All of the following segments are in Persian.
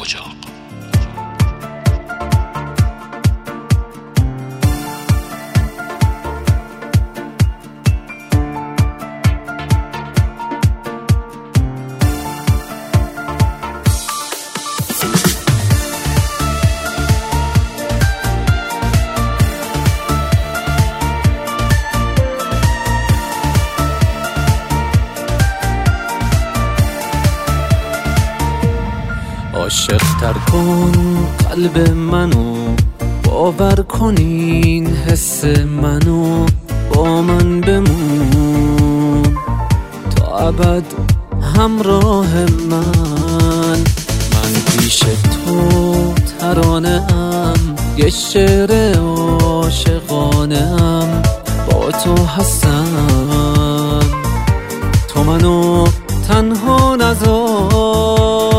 اجاق. عاشق تر کن قلب منو، باور کن این حس منو، با من بمون تا ابد همراه من پیش تو ترانه ام، یه شعر عاشقانه ام، با تو هستم، تو منو تنها نذار.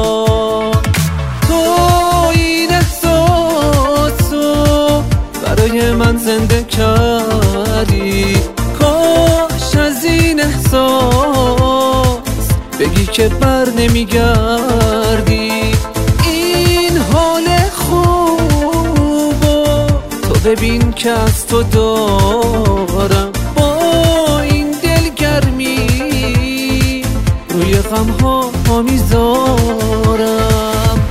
من زنده کردی، کاش از این احساس بگی که بر نمیگردی. این حال خوبو تو ببین که از تو دارم، با این دلگرمی روی غمها میذارم.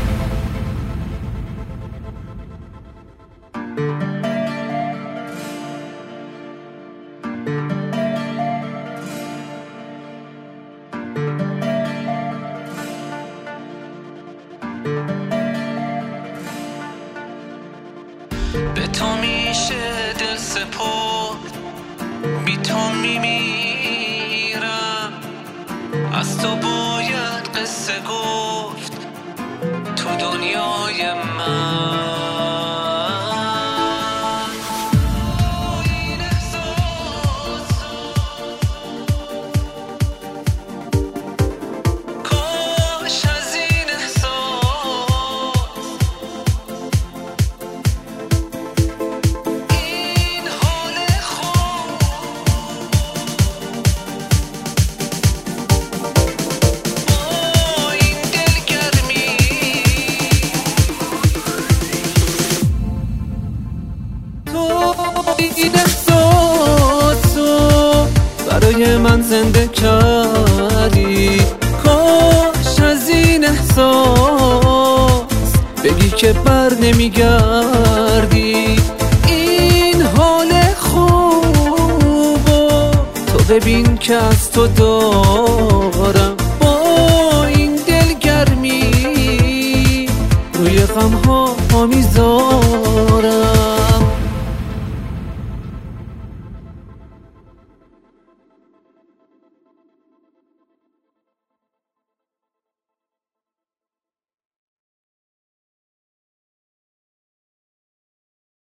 به تو میشه دل سپرد، بی تو میمیرم، از تو باید قصه گفت تو دنیای من. این احساسو برای من زنده کردی، کاش از این احساس بگی که بر نمیگردی. این حال خوبو تو ببین که از تو دارم،